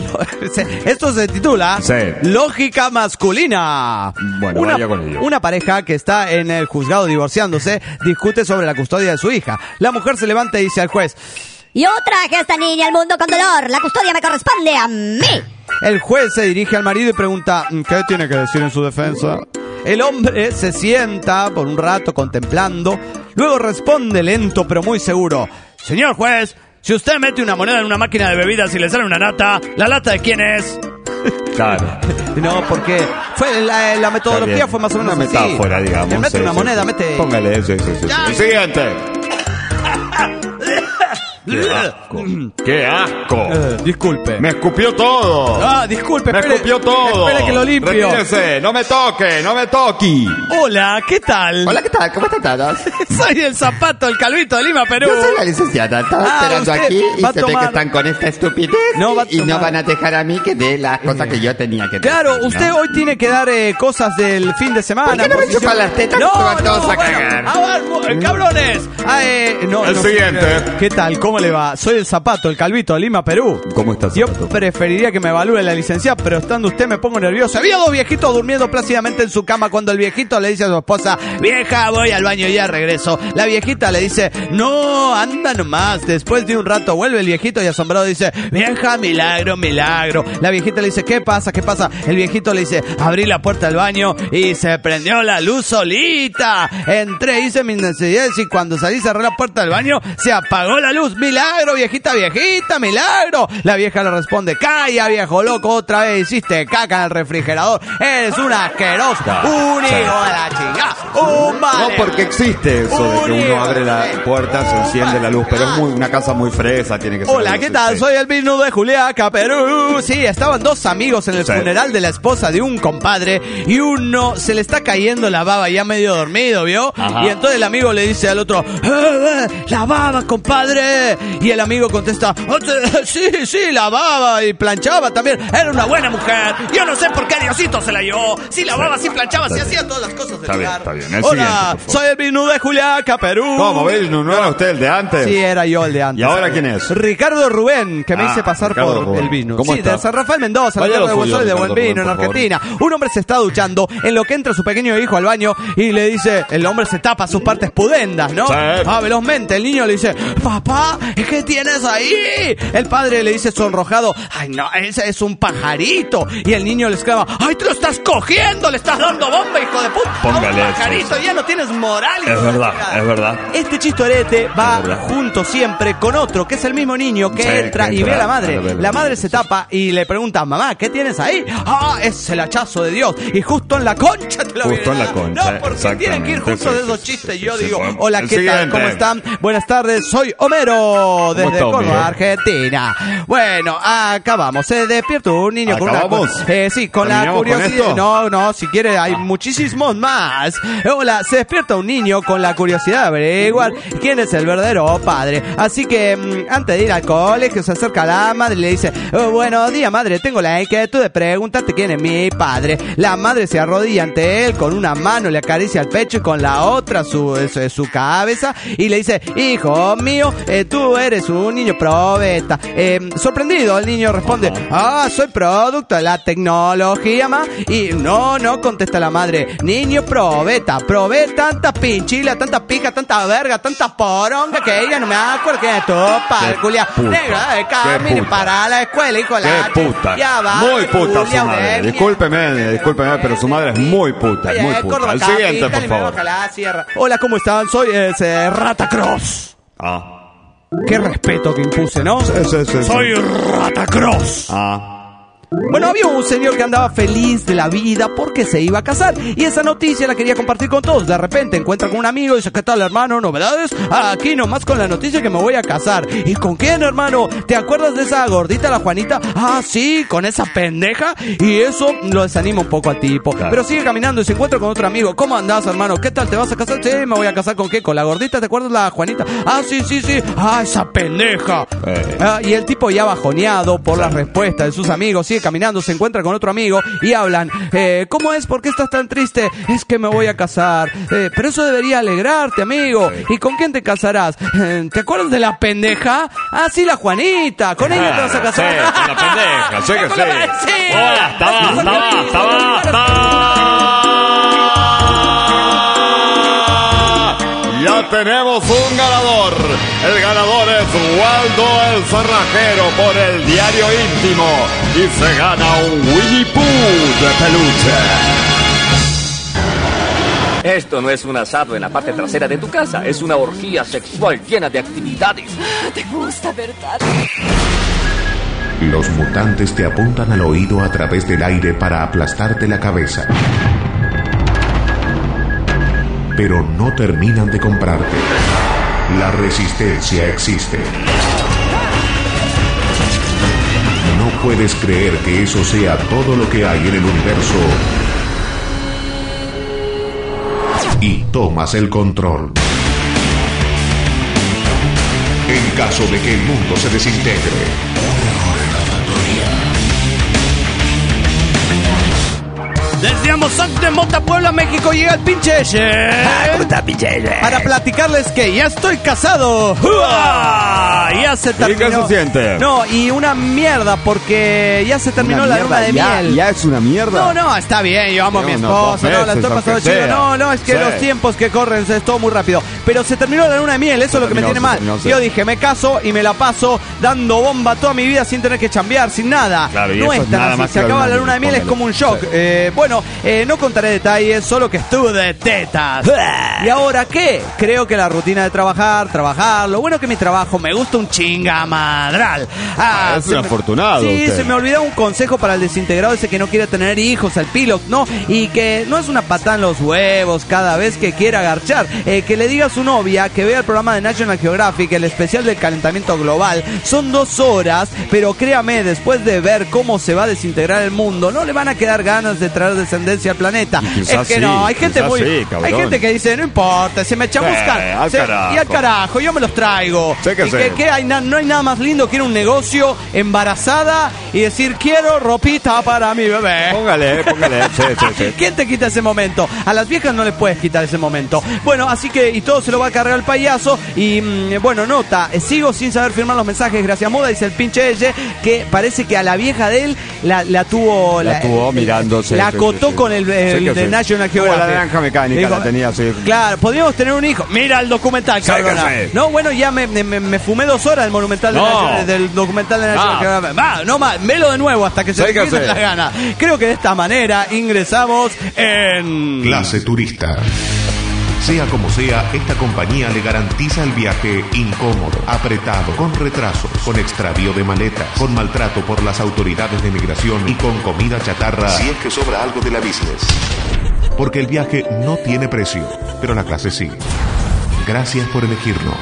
Esto se titula Sí. Lógica masculina. Bueno, vaya con ello. Una pareja que está en el juzgado divorciándose discute sobre la custodia de su hija. La mujer se levanta y dice al juez: Yo traje a esta niña al mundo con dolor. La custodia me corresponde a mí. el juez se dirige al marido y pregunta: ¿qué tiene que decir en su defensa? El hombre se sienta por un rato contemplando, luego responde lento pero muy seguro: señor juez, si usted mete una moneda en una máquina de bebidas y le sale una nata, ¿la lata de quién es? Claro. No, porque fue la metodología Está bien. fue más o menos Una así. metáfora, digamos. Mete Sí, una sí, moneda, sí. mete... Póngale, sí. Ya. El siguiente. ¡Qué asco! ¡Qué asco! Disculpe. ¡Me escupió todo! Ah, disculpe, ¡Me espere. escupió todo! Espere que lo limpio. ¡Retírese! ¡No me toque! ¡No me toque! Hola, ¿qué tal? Hola, ¿qué tal? ¿Cómo están todos? Soy el Zapato, el Calvito de Lima, Perú. Yo soy la licenciada. Estaba esperando usted aquí y va a se ve tomar- que están con esta estupidez No va a y no tomar- van a dejar a mí que dé las cosas que yo tenía que Claro, decir, ¿no? usted hoy tiene que dar cosas del fin de semana. ¿Por qué no me posición- chupan las tetas? No, Que se van todos a bueno, cagar. a ver, cabrones. El siguiente. ¿Qué tal? ¿Cómo le va? Soy el Zapato, el Calvito de Lima, Perú. ¿Cómo estás, Yo Zapato? preferiría que me evalúe la licenciada, pero estando usted me pongo nervioso. Había dos viejitos durmiendo plácidamente en su cama cuando el viejito le dice a su esposa, vieja, voy al baño y ya regreso. La viejita le dice, no, anda nomás. Después de un rato vuelve el viejito y asombrado dice, vieja, milagro, milagro. La viejita le dice, ¿qué pasa? ¿Qué pasa? El viejito le dice, abrí la puerta del baño y se prendió la luz solita. Entré, hice mis necesidades y cuando salí cerré la puerta del baño, se apagó la luz. Milagro, viejita, viejita, milagro. La vieja le responde, calla, viejo loco, otra vez hiciste caca en el refrigerador. Eres un asqueroso, un hijo de la chingada, un No, vale. porque existe eso de que uno abre la puerta, se enciende la luz, pero es una casa muy fresa, tiene que ser. Hola, ¿qué tal? Soy el Vino de Juliaca, Perú. Sí, estaban dos amigos en el funeral de la esposa de un compadre y uno se le está cayendo la baba ya medio dormido, ¿vio? Ajá. Y entonces el amigo le dice al otro, la baba, compadre. Y el amigo contesta, sí, la baba y planchaba también. Era una buena mujer. Yo no sé por qué Diosito se la llevó. Sí, la baba, sí planchaba, sí hacía todas las cosas del Está bien, hogar. está bien. El Hola, siguiente, por favor. soy el Vino de Juliaca, Perú. ¿Cómo? ¿Ves? ¿No era usted el de antes? Sí, era yo el de antes. ¿Y ahora quién es? Ricardo Rubén, que me hice pasar Ricardo por Rubén. el vino. ¿Cómo sí, está? de San Rafael Mendoza, la Vaya tierra de lo suyo, Buen de Buen Ricardo Vino, en Rubén, por Argentina. Un hombre se está duchando, en lo que entra su pequeño hijo al baño y le dice, el hombre se tapa sus partes pudendas, ¿no? Sí. Velozmente, el niño le dice, papá, ¿qué tienes ahí? El padre le dice sonrojado, ay no, ese es un pajarito. Y el niño le exclama, ay, te lo estás cogiendo, le estás dando bomba, hijo de puta. Póngale a un eso, pajarito, ya no tienes moral. hijo Es de verdad, puta. es verdad. Este chistorete va Es verdad. junto siempre con otro, que es el mismo niño que Sí, entra que y ve a la entra, madre. ve La madre se tapa y le pregunta, mamá, ¿qué tienes ahí? Ah, es el hachazo de Dios. Y justo en la concha te lo Justo viene en la a dar. concha, No, porque tienen que ir exactamente. justo de Sí, esos sí, chistes. sí, Yo sí, digo, bueno. hola, El ¿qué tal? siguiente. ¿Cómo están? Buenas tardes, soy Homero, desde está, Córdoba, Homero? Argentina. Bueno, acabamos. Se despierta un niño con una... ¿Acabamos? Sí, con la ¿Terminamos con curiosidad... esto? No, si quiere, hay muchísimos más. Hola, se despierta un niño con la curiosidad de averiguar quién es el verdadero padre. Así que, antes de ir al colegio, se acerca a la madre y le dice, buenos días, madre, tengo la inquietud de preguntarte quién es mi padre. La madre se arrodilla ante él, con una mano le acaricia el pecho y con la otra su cabeza y le dice, hijo mío, tú eres un niño probeta. Sorprendido, el niño responde, soy producto de la tecnología, ma. Y no, contesta la madre, niño probeta, probé tanta pinchila, tanta pija, tanta verga, tanta poronga que ella no me acuerdo que es tu padre, culia. puta, Negra, qué camine puta. para la escuela, hijo de la... ¡Qué puta! Ya va, Muy puta su culia, madre. de Discúlpeme, pero su madre es muy puta, Oye, muy puta. Córdoba El siguiente, capital por y me favor. baja la sierra. Hola, ¿cómo están? Soy Ratacross. Qué respeto que impuse, ¿no? Sí. Soy Ratacross. Bueno, había un señor que andaba feliz de la vida porque se iba a casar y esa noticia la quería compartir con todos. De repente encuentra con un amigo y dice, ¿qué tal, hermano? ¿Novedades? Aquí nomás con la noticia que me voy a casar. ¿Y con quién, hermano? ¿Te acuerdas de esa gordita, la Juanita? Sí, con esa pendeja. Y eso lo desanima un poco al tipo. Claro. Pero sigue caminando y se encuentra con otro amigo. ¿Cómo andás, hermano? ¿Qué tal? ¿Te vas a casar? Sí, me voy a casar con qué? ¿Con la gordita? ¿Te acuerdas la Juanita? Sí. Esa pendeja. Y el tipo ya bajoneado por la respuesta de sus amigos, sigue caminando, se encuentra con otro amigo y hablan. ¿Cómo es? ¿Por qué estás tan triste? Es que me voy a casar. Pero eso debería alegrarte, amigo. ¿Y con quién te casarás? ¿Te acuerdas de la pendeja? Sí, la Juanita. Con ella te vas a casar. Sí, con la pendeja, sí que Con la sí. sí. Ya tenemos un ganador. El ganador es Waldo el Cerrajero por el diario íntimo y se gana un Winnie Pooh de peluche. Esto no es un asado en la parte trasera de tu casa, es una orgía sexual llena de actividades. ¿Te gusta, verdad? Los mutantes te apuntan al oído a través del aire para aplastarte la cabeza. Pero no terminan de comprarte. La resistencia existe. puedes creer que eso sea todo lo que hay en el universo y tomas el control. En caso de que el mundo se desintegre. Desde Amozac de Mota, Puebla, México, llega el pinche para platicarles que ya estoy casado. ¡Uah! Ya se terminó. ¿Y qué se siente? No, y una mierda, porque ya se terminó la luna de miel. ¿Ya es una mierda? No, está bien, yo amo a mi esposa, no, la estoy pasando chido. No, es que Sí. los tiempos que corren es todo muy rápido. Pero se terminó la luna de miel, eso es lo que me tiene mal. Sí. Yo dije, me caso y me la paso dando bomba toda mi vida sin tener que chambear, sin nada. Claro, y no eso es tan nada así, más se que acaba la luna de miel, es póngale. como un shock. Sí. Bueno, no contaré detalles, solo que estuve de tetas. ¿Y ahora qué? Creo que la rutina de trabajar, lo bueno que mi trabajo me gusta un chingamadral. Es un afortunado Sí, usted. se me olvidó un consejo para el desintegrado ese que no quiere tener hijos, al pilot, ¿no? Y que no es una patada en los huevos cada vez que quiera agarchar. Que le diga a su novia que vea el programa de National Geographic, el especial del calentamiento global. Son 2 horas, pero créame, después de ver cómo se va a desintegrar el mundo, no le van a quedar ganas de traer descendencia al planeta. Quizás Es que no, hay gente muy... sí, cabrón. hay gente que dice, no importa, se me chamuscan. al carajo. Y al carajo, yo me los traigo. Sí que Y sí. que hay no hay nada más lindo que ir a un negocio embarazada y decir, quiero ropita para mi bebé. Póngale. Sí. ¿Quién te quita ese momento? A las viejas no les puedes quitar ese momento. Bueno, así que, y todo se lo va a cargar el payaso. Y bueno, nota, sigo sin saber firmar los mensajes. Gracias, Moda, dice el pinche Elle, que parece que a la vieja de él la tuvo mirando, sí, la sí, acotó sí. con el Sí que de sí. National Como Geographic. la naranja mecánica, Digo, la tenía así. Claro, podríamos tener un hijo. Mira el documental, Sí que cabrona. sí. No, bueno, ya me fumé 2 horas del monumental del documental de National Geographic. Va, no más, velo de nuevo hasta que se Sí que te quite sí. la gana. Creo que de esta manera ingresamos en... Clase turista. Sea como sea, esta compañía le garantiza el viaje incómodo, apretado, con retrasos, con extravío de maletas, con maltrato por las autoridades de migración y con comida chatarra si es que sobra algo de la business. Porque el viaje no tiene precio, pero la clase sí. Gracias por elegirnos.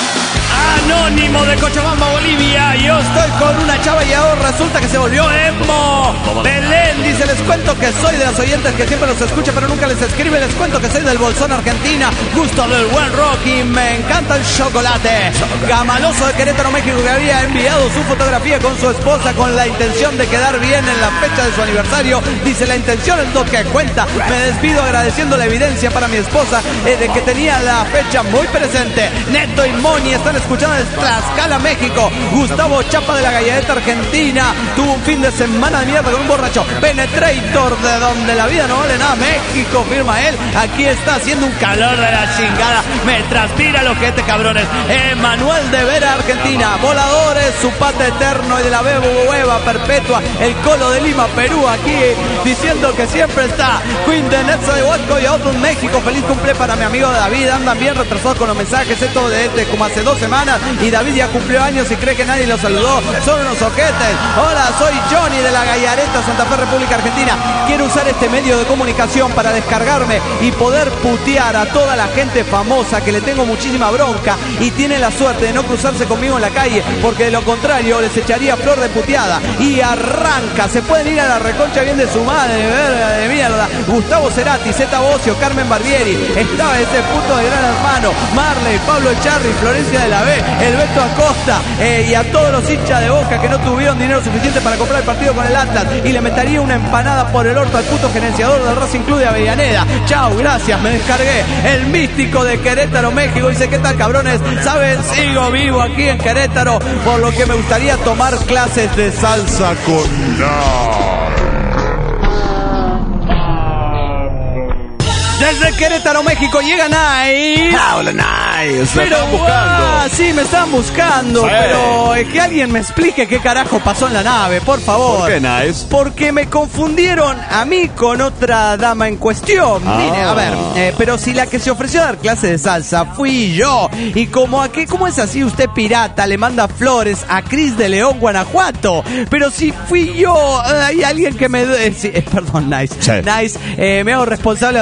Anónimo de Cochabamba, Bolivia. Yo estoy con una chava y ahora resulta que se volvió emo. Belén dice, les cuento que soy de los oyentes que siempre los escucha pero nunca les escribe. Les cuento que soy del Bolsón, Argentina. Gusto del buen rock y me encanta el chocolate. Gamaloso de Querétaro, México, que había enviado su fotografía con su esposa con la intención de quedar bien en la fecha de su aniversario. Dice, la intención es lo que cuenta. Me despido agradeciendo la evidencia para mi esposa de que tenía la fecha muy presente. Neto y Moni están escuchando desde Tlaxcala, México. Gustavo Chapa de la Gallareta, Argentina, tuvo un fin de semana de mierda con un borracho. Penetrator, de donde la vida no vale nada, México, firma él. Aquí está haciendo un calor de la chingada. Me transpira el ojete, cabrones. Manuel de Vera, Argentina. Voladores, su pata eterno y de la hueva perpetua. El Colo de Lima, Perú, aquí diciendo que siempre está. Queen de Netza de Huasco y a otros México. Feliz cumple para mi amigo David. Andan bien retrasados con los mensajes. Esto de como hace 2 semanas. Y David ya cumplió años y cree que nadie lo saludó. Son unos ojetes. Hola, soy Johnny de la Gallareta, Santa Fe, República Argentina. Quiero usar este medio de comunicación para descargarme y poder putear a toda la gente famosa que le tengo muchísima bronca y tiene la suerte de no cruzarse conmigo en la calle, porque de lo contrario les echaría flor de puteada. Y arranca, se pueden ir a la reconcha bien de su madre, verga de mierda. Gustavo Cerati, Zeta Bocio, Carmen Barbieri, estaba ese puto de Gran Hermano, Marley, Pablo Echarri, Florencia de la B, el Beto Acosta, y a todos los hinchas de Boca que no tuvieron dinero suficiente para comprar el partido con el Atlas, y le metería una empanada por el orto al puto gerenciador del Racing Club de Avellaneda. Chao, gracias, me descargué. El místico de Querétaro, México, dice, ¿qué tal, cabrones? ¿Saben? Sigo vivo aquí en Querétaro, por lo que me gustaría tomar clases de salsa con Desde Querétaro, México, llega Nice. Hola, Nice. Pero, Me están buscando. sí, me están buscando. Sí. Pero es que alguien me explique qué carajo pasó en la nave, por favor. ¿Por qué, Nice? Porque me confundieron a mí con otra dama en cuestión. Mire, a ver, pero si la que se ofreció a dar clase de salsa fui yo. Y como ¿cómo es así usted, pirata, le manda flores a Cris de León, Guanajuato? Pero si fui yo, hay alguien que me... perdón, Nice. Sí. Nice, me hago responsable absolutamente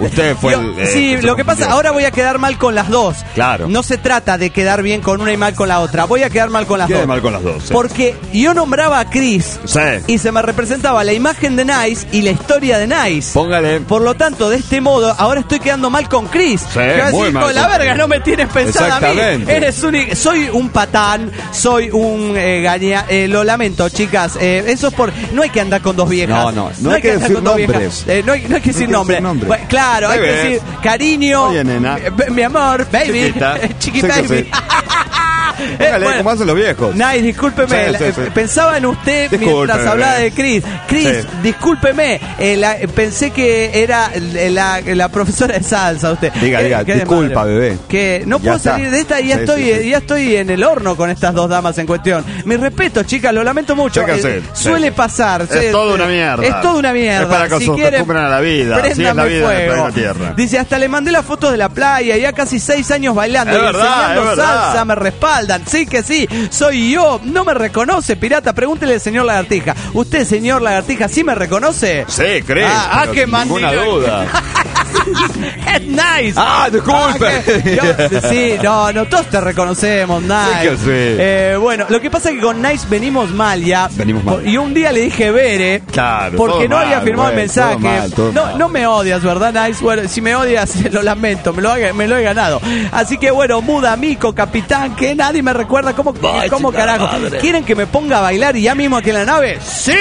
Usted fue el... sí, lo que pasa, ahora voy a quedar mal con las dos. Claro. No se trata de quedar bien con una y mal con la otra. Voy a quedar mal con las Quede dos. mal con las dos. Sí. Porque yo nombraba a Chris y se me representaba la imagen de Nice y la historia de Nice. Póngale. Por lo tanto, de este modo, ahora estoy quedando mal con Chris. Sí, que va a muy decir, mal con la con verga, Chris. no me tienes pensada a mí. Exactamente. Soy un patán, soy un gaña. Lo lamento, chicas. Eso es por... No hay que andar con dos viejas. No hay que andar decir con dos nombres. viejas. No hay que decir nombres. Bueno, claro, hay que decir cariño, Oye, nena. mi amor, baby, Chiquita. chiqui Sí que baby. sí. Póngale, ¿cómo hacen los viejos? Nice, discúlpeme. Sí. Pensaba en usted mientras hablaba de Chris. Chris, discúlpeme. Pensé que era la profesora de salsa usted. Diga, disculpa, bebé. Que no puedo salir de esta y ya estoy en el horno con estas dos damas en cuestión. Mi respeto, chicas, lo lamento mucho. Suele pasar. Es toda una mierda. Es toda una mierda. Es para que se acostumbren a la vida. Así es la vida del planeta Tierra. Dice, hasta le mandé las fotos de la playa, ya casi 6 años bailando Es y verdad, enseñando es verdad. salsa, me respaldan. Sí que sí, soy yo. No me reconoce, pirata. Pregúntele al señor Lagartija. ¿Usted, señor Lagartija, sí me reconoce? Sí, creo. Qué ninguna duda. Es Nice. Disculpe. Sí, no, todos te reconocemos, Nice. Sí que sí. Bueno, lo que pasa es que con Nice venimos mal ya. Venimos mal. Y un día le dije Bere, Claro, porque todo no mal, había firmado el güey, mensaje. todo mal. No me odias, ¿verdad, Nice? Bueno, si me odias, lo lamento, me lo he ganado. Así que bueno, muda, mico, capitán, que nadie me recuerda cómo carajo. madre. ¿Quieren que me ponga a bailar y ya mismo aquí en la nave? ¡Sí!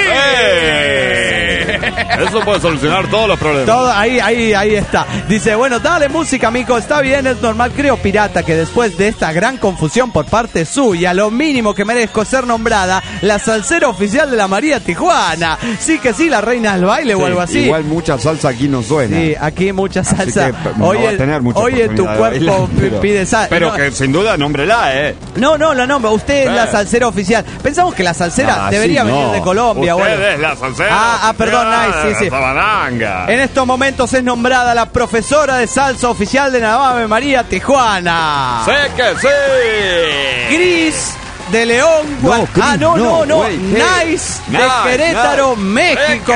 Eso puede solucionar todos los problemas. Todo, ahí está. Dice, bueno, dale música, amigo, está bien, es normal. Creo, pirata, que después de esta gran confusión por parte suya, lo mínimo que merezco es ser nombrada la salsera oficial de la María Tijuana. Sí que sí, la reina del baile o algo así. Igual mucha salsa aquí no suena. Sí, aquí mucha salsa. Así que no va a tener mucha Oye, tu oportunidad de cuerpo bailar, pide salsa. Pero No, que sin duda, nómbrela, No, la nombra. Usted es la salsera oficial. Pensamos que la salsera debería venir de Colombia. Usted es la salsera. Perdón, Nice, sí. Sabananga. En estos momentos es nombrada la profesora de salsa oficial de Nave María Tijuana. ¡Sé que sí! Gris de León. No. Nice de Querétaro, México.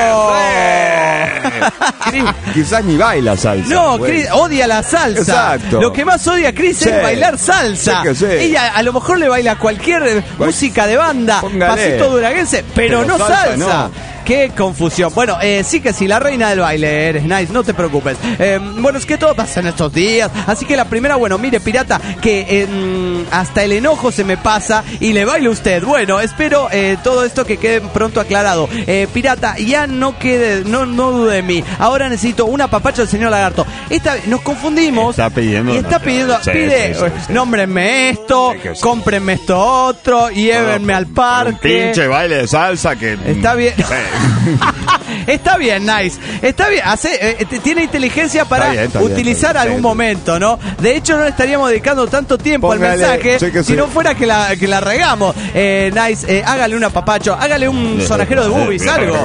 Quizás ni baila salsa. No, Chris odia la salsa. Exacto. Lo que más odia a Chris es bailar salsa. Sí que sí. Ella a lo mejor le baila cualquier música de banda, Póngale. pasito duraguense, pero no salsa. No. Qué confusión. Bueno, sí que sí, la reina del baile eres, Nice, no te preocupes. Bueno, es que todo pasa en estos días. Así que la primera, bueno, mire, pirata, que hasta el enojo se me pasa y le baile usted. Bueno, espero todo esto que quede pronto aclarado. Pirata, ya no dude de mí. Ahora necesito una papacha del señor Lagarto. Nos confundimos. Está pidiendo. Pide, nómbrenme esto, cómprenme esto otro, llévenme al parque. Pinche baile de salsa que... Está bien. Está bien, Nice. Está bien. Tiene inteligencia para utilizar algún momento, ¿no? De hecho, no le estaríamos dedicando tanto tiempo al mensaje si no fuera que la regamos. Nice, hágale un apapacho, hágale un sonajero de boobies, algo.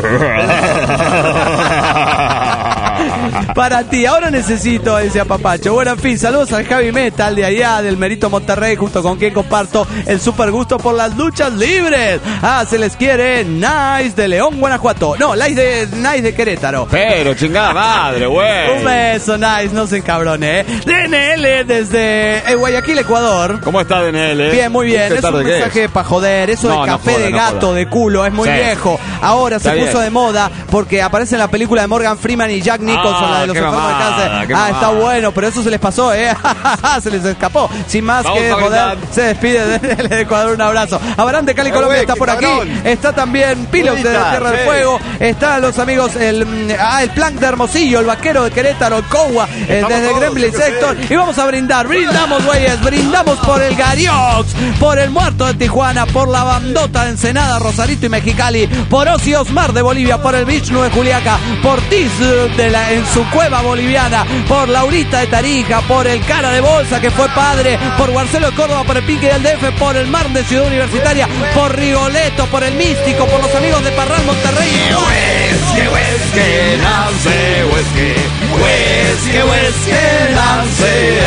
Para ti, ahora necesito ese apapacho. Bueno, en fin, saludos al Javi Metal de allá, del Merito Monterrey, junto con quien comparto el super gusto por las luchas libres. Se les quiere, Nice de León, Guanajuato. No, Nice de Querétaro. Pero chingada madre, güey. Un beso, Nice, no se encabrone, DNL desde Guayaquil, Ecuador. ¿Cómo está DNL? Bien, muy bien. Es un mensaje para joder. Eso de café de gato, de culo, es muy viejo. Ahora se puso de moda porque aparece en la película de Morgan Freeman y Jack Nicholson, la de los enfermos de cáncer. Está bueno, pero eso se les pasó, se les escapó. Sin más que joder, se despide de Ecuador. Un abrazo. Abraham de Cali, Colombia está por aquí. Está también Pilos de la Tierra del Fuego. Están los amigos, el Plank de Hermosillo, el Vaquero de Querétaro, el Cowa, desde Gremlin Sector. Y vamos a brindar. Brindamos, güeyes. Brindamos por el Gariox, por el Muerto de Tijuana, por la Bandota de Ensenada, Rosarito y Mexicali, por Ozzy Osmar de Bolivia, por el Vishnu de Juliaca, por Tiz en su cueva boliviana, por Laurita de Tarija, por el Cara de Bolsa que fue padre, por Marcelo de Córdoba, por el Pique del DF, por el Mar de Ciudad Universitaria, por Rigoletto, por el Místico, por los amigos de Parral Monterrey. Huesque, lance, huesque, lance,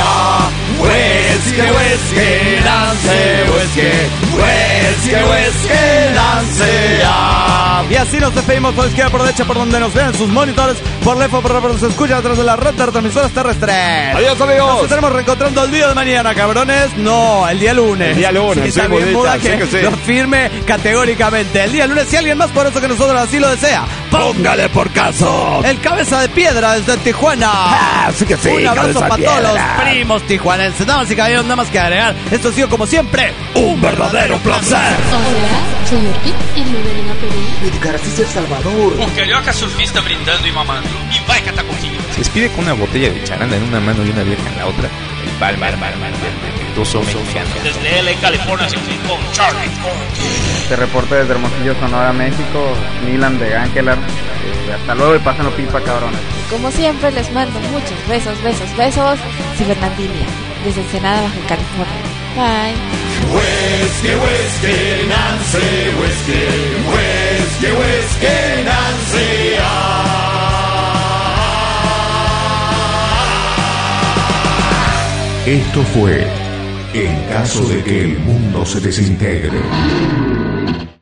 huesque, lance, huesque, lance. Y así nos despedimos por izquierda, por derecha, por donde nos vean sus monitores, por lejos, por donde se escucha a través de la red de transmisoras terrestres. Adiós, amigos. Nos estaremos reencontrando el día de mañana, cabrones. No, el día lunes. El día lunes, sí, también budita, muda sí que que sí. lo firme categóricamente. El día lunes, si alguien más poderoso que nosotros así lo desea, Póngale por caso. el cabeza de piedra desde Tijuana. Sí que sí, Un abrazo cabeza para de todos los piedra. primos tijuanenses. Damas y caballeros, nada más que agregar. Esto ha sido como siempre Un verdadero placer. Hola, soy Orpi, en Medellín, Perú. Edgar Cícer Salvador. Un carioca surfista brindando y mamando. Y vai catar coquillo. Se despide con una botella de charanda en una mano y una vieja en la otra. El Balmer, mexicano. Desde LA, California, con Charlie Corky. Este reporte desde Hermosillo, Sonora, México. Milan de Ángelar. Hasta luego y pásenlo pipa, cabrones. Como siempre, les mando muchos besos. Cibernandinia, desde Ensenada, Baja California. Bye. Whiskey, Nancy, whiskey, Nancy. Esto fue En caso de que el mundo se desintegre.